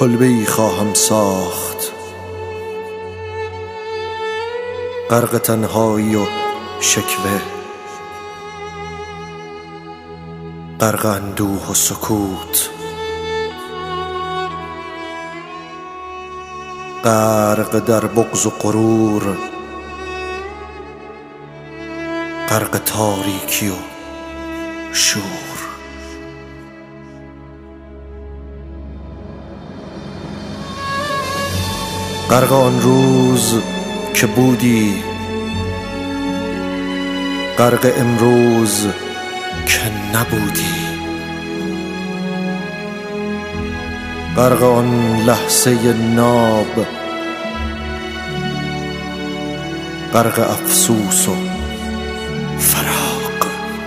کلبه‌ای خواهم ساخت، غرق تنهایی و شکوه، غرق اندوه و سکوت، غرق در بغض و غرور، غرق تاریکی و شور. غرق آن روز که بودی، غرق امروز که نبودی، غرق آن لحظه ناب، غرق افسوس و فراق،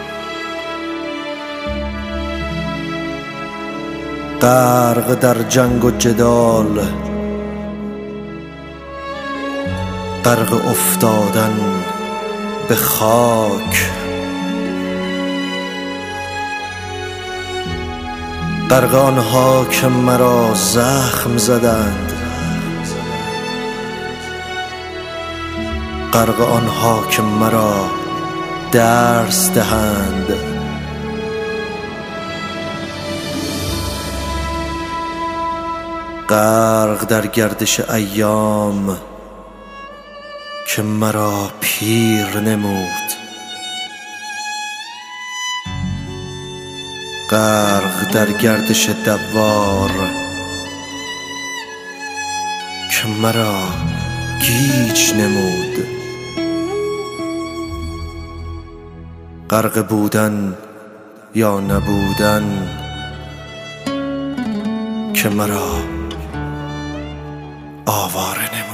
غرق در جنگ و جدال، غرق افتادن به خاک، غرق آنها که مرا زخم زدند، غرق آنها که مرا درس دهند، غرق در گردش ایام که مرا پیر نمود، غرق در گردش دوار که مرا گیج نمود، غرق بودن یا نبودن که مرا آواره نمود.